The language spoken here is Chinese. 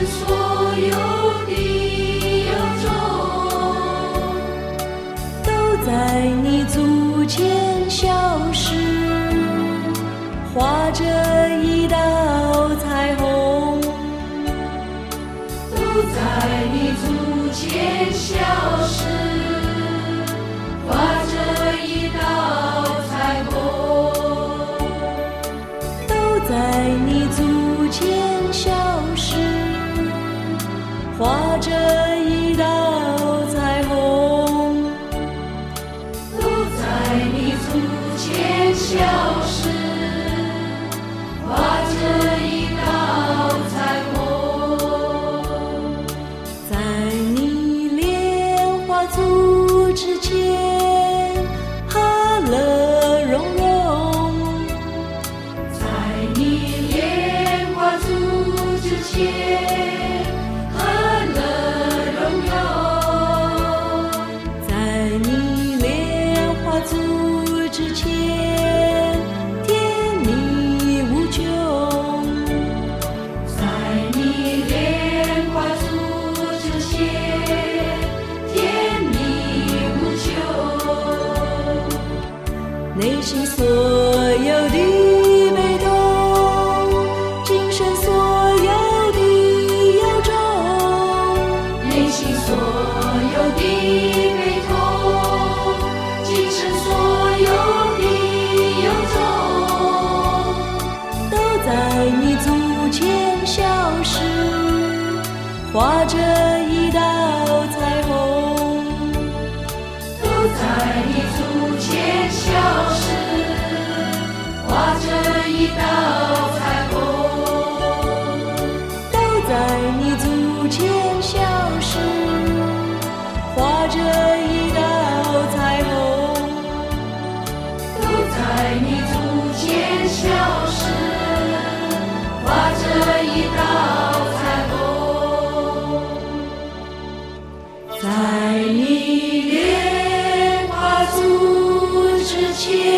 生所有的忧愁， 都在你足前消失，画着一道彩虹， 都在你足前消失，画着一道彩虹， 都在你足前消失，画着一道彩虹， 都在你足前消失，画着一道彩虹， 在你莲花足之前，哈乐融融， 在你莲花足之前，和乐融融， 在你莲花足之前，甜蜜无穷， 在你莲花足之前，甜蜜无穷， 内心所有的悲痛，今生所有的忧愁， 内心所有的悲痛，今生所有的忧愁， 都在你足前消失，画着一道彩虹， 都在你足前消失，画着一道彩虹， 都在你足前消失，画着一道彩虹， 都在你足前消失，画着一道彩虹，在你莲花足之前。